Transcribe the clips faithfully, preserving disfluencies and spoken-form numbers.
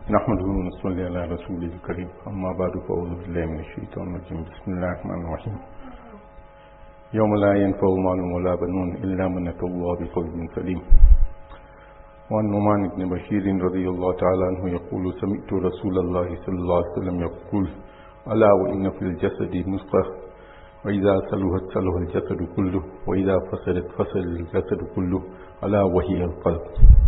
نحمده ونصلي على رسوله الكريم أما بعد فأعوذ بالله من الشيطان الرجيم بسم الله الرحمن الرحيم يوم لا ينفع مال ولا بنون إلا من أتى الله بقلب سليم. وعن نعمان بن بشير رضي الله تعالى عنه يقول سمعت رسول الله صلى الله عليه وسلم يقول ألا وإن في الجسد مضغة وإذا صلحت صلح الجسد كله وإذا فسدت فسد الجسد كله ألا وهي القلب.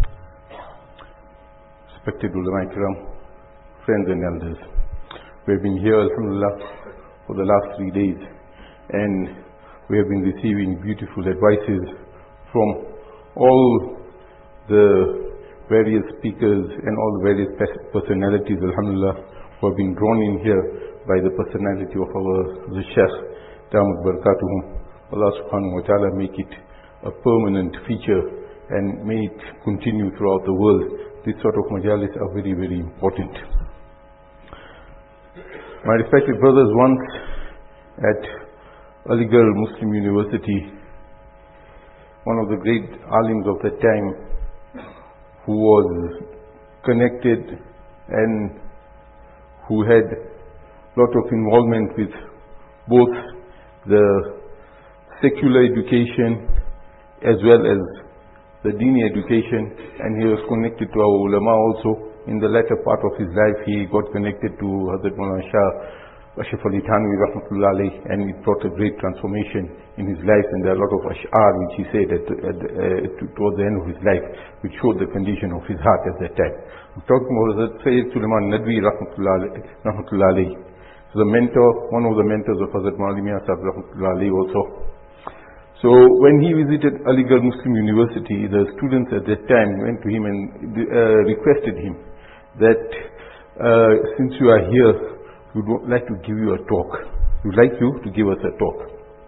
Respected ulama ikram, friends and elders, we have been here alhamdulillah for the last three days and we have been receiving beautiful advices from all the various speakers and all the various personalities alhamdulillah who have been drawn in here by the personality of our the Shaykh Damat Barakatuhum. Allah subhanahu wa ta'ala make it a permanent feature and may it continue throughout the world. This sort of majalis are very, very important. My respected brothers, once at Aligarh Muslim University, one of the great alims of that time who was connected and who had a lot of involvement with both the secular education as well as the Dini education, and he was connected to our ulama also. In the latter part of his life, he got connected to Hazrat Maulana Shah Ashraf Ali Thanwi rahmatullah alayhi, and it brought a great transformation in his life. And there are a lot of ash'ar which he said at, at, uh, towards the end of his life, which showed the condition of his heart at that time. I'm talking about Hazrat Sayyid Sulaiman Nadwi rahmatullah alayhi, the mentor, one of the mentors of Hazrat Maulana Mian Sahib rahmatullah alayhi also. So when he visited Aligarh Muslim University, the students at that time went to him and uh, requested him that uh, since you are here, we would like to give you a talk. We would like you to give us a talk.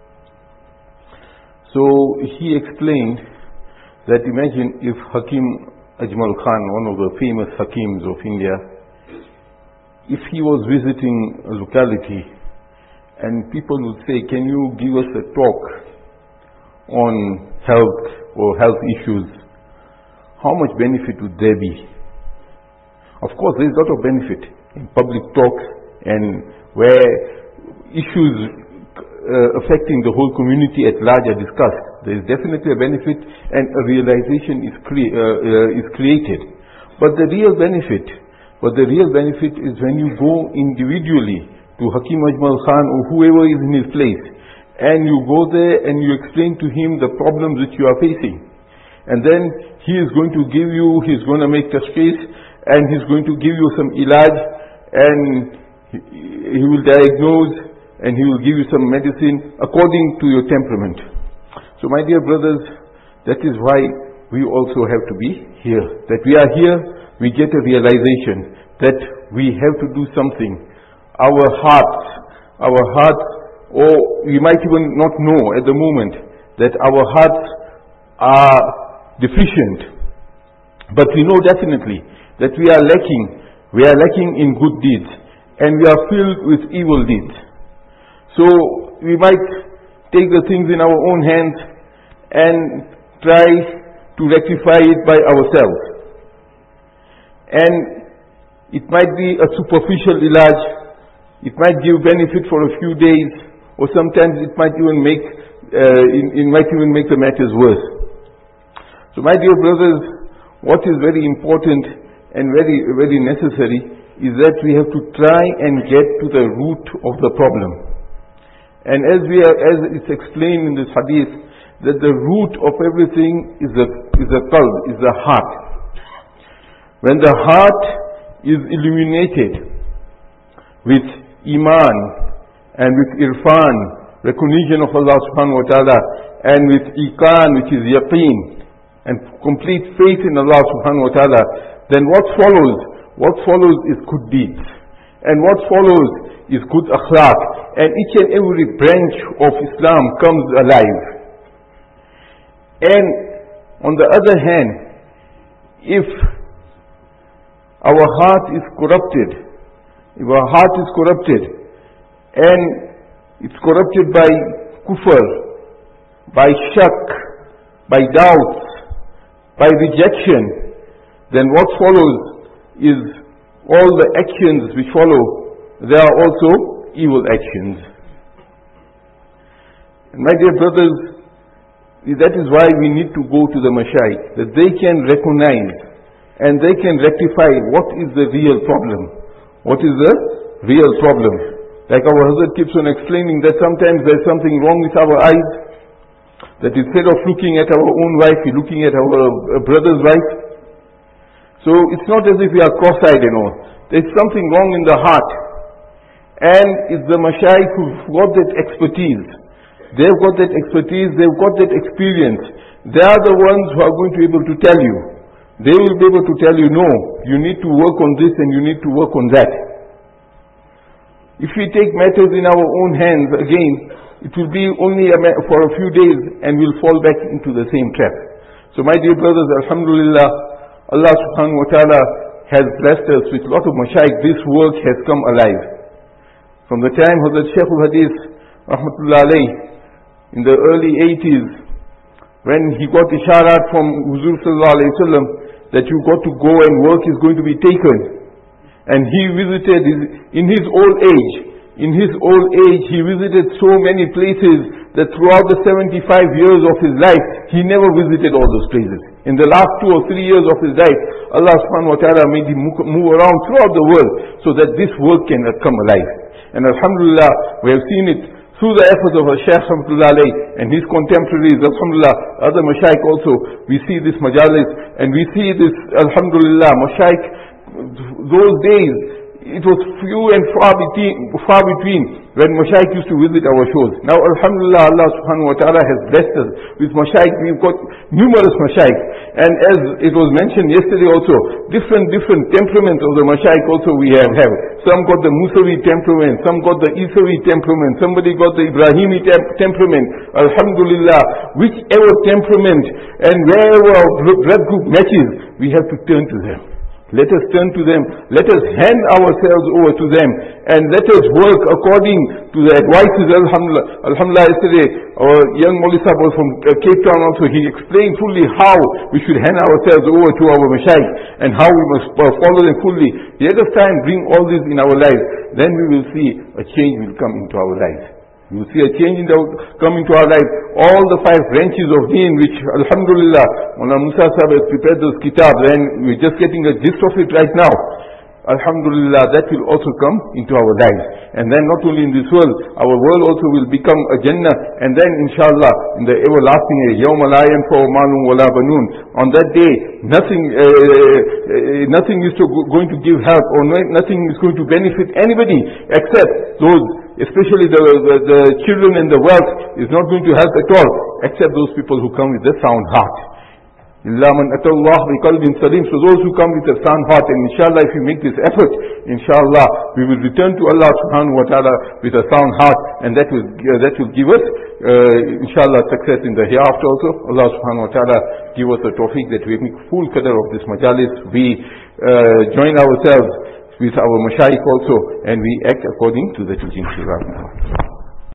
So he explained that imagine if Hakim Ajmal Khan, one of the famous Hakims of India, if he was visiting a locality and people would say, can you give us a talk on health or health issues, how much benefit would there be? Of course, there is a lot of benefit in public talks and where issues uh, affecting the whole community at large are discussed. There is definitely a benefit and a realization is, cre uh, uh, is created. But the real benefit, but the real benefit is when you go individually to Hakim Ajmal Khan or whoever is in his place, and you go there and you explain to him the problems which you are facing. And then he is going to give you, he is going to make tashkhis, and he is going to give you some ilaj, and he, he will diagnose, and he will give you some medicine according to your temperament. So my dear brothers, that is why we also have to be here. That we are here, we get a realization that we have to do something. Our hearts, our hearts, or we might even not know at the moment that our hearts are deficient. But we know definitely that we are lacking. We are lacking in good deeds and we are filled with evil deeds. So we might take the things in our own hands and try to rectify it by ourselves. And it might be a superficial ilaj. It might give benefit for a few days, or sometimes it might even make uh, it, it might even make the matters worse. So my dear brothers, what is very important and very very necessary is that we have to try and get to the root of the problem. And as we are, as it's explained in this hadith, that the root of everything is the is the qalb, is the heart. When the heart is illuminated with iman and with irfan, recognition of Allah subhanahu wa ta'ala, and with iqan, which is yaqeen, and complete faith in Allah subhanahu wa ta'ala, then what follows? What follows is good deeds. And what follows is good akhlaq. And each and every branch of Islam comes alive. And on the other hand, if our heart is corrupted, if our heart is corrupted, and it's corrupted by kufr, by shak, by doubts, by rejection, then what follows is all the actions which follow, they are also evil actions. And my dear brothers, that is why we need to go to the Mashayikh, that they can recognize and they can rectify what is the real problem. What is the real problem? Like our Hazrat keeps on explaining that sometimes there's something wrong with our eyes, that instead of looking at our own wife, we're looking at our brother's wife. So it's not as if we are cross-eyed and all. There's something wrong in the heart. And it's the Mashayikh who've got that expertise. They've got that expertise, they've got that experience. They are the ones who are going to be able to tell you. They will be able to tell you, no, you need to work on this and you need to work on that. If we take matters in our own hands, again, it will be only a for a few days and we'll fall back into the same trap. So my dear brothers, alhamdulillah, Allah subhanahu wa ta'ala has blessed us with a lot of mashayikh. This work has come alive. From the time Hazrat Shaykh al-Hadith, rahmatullah alayh, in the early eighties, when he got isharat from Huzur sallallahu alayhi wa sallam, that you got to go and work is going to be taken. And he visited, his, in his old age, in his old age, he visited so many places that throughout the seventy-five years of his life, he never visited all those places. In the last two or three years of his life, Allah subhanahu wa ta'ala made him move around throughout the world so that this work can come alive. And alhamdulillah, we have seen it through the efforts of our Shaykh Rahmatullah alayh and his contemporaries, alhamdulillah, other mashayikh also. We see this majalis and we see this, alhamdulillah, mashayikh, those days, it was few and far between, far between when mashayikh used to visit our shows. Now alhamdulillah, Allah subhanahu wa ta'ala has blessed us with mashayikh. We've got numerous mashayikh. And as it was mentioned yesterday also, different, different temperaments of the mashayikh also we have. have. Some got the Musawi temperament, some got the Isawi temperament, somebody got the Ibrahimi tem temperament. Alhamdulillah, whichever temperament and wherever our blood group matches, we have to turn to them. Let us turn to them, let us hand ourselves over to them, and let us work according to the advices. Alhamdulillah, Alhamdulillah, yesterday our young Maulvi Sahib was from uh, Cape Town also. He explained fully how we should hand ourselves over to our mashayikh and how we must uh, follow them fully. Let us try and bring all this in our lives. Then we will see a change will come into our lives. You will see a change in the, come into our life. All the five branches of deen which, alhamdulillah, Mullah Musa Sahib has prepared those kitabs and we're just getting a gist of it right now. Alhamdulillah, that will also come into our lives. And then not only in this world, our world also will become a Jannah. And then inshallah, in the everlasting age, يَوْمَ لَا يَنْفَعُ مَالٌ وَلَا بَنُونَ. On that day, nothing, uh, uh, nothing is to, going to give help or no, nothing is going to benefit anybody except those, especially the, the, the children and the wealth is not going to help at all, except those people who come with a sound heart. إِلَّا مَنْ أَتَى اللَّهَ بِقَلْبٍ سَلِيمٍ. So those who come with a sound heart, and inshallah if we make this effort, inshallah we will return to Allah subhanahu wa ta'ala with a sound heart, and that will, uh, that will give us uh, inshallah success in the hereafter also. Allah subhanahu wa ta'ala give us the tawfiq that we make full qadr of this majalis. We uh, join ourselves with our mashayikh also, and we act according to the teachings of Allah.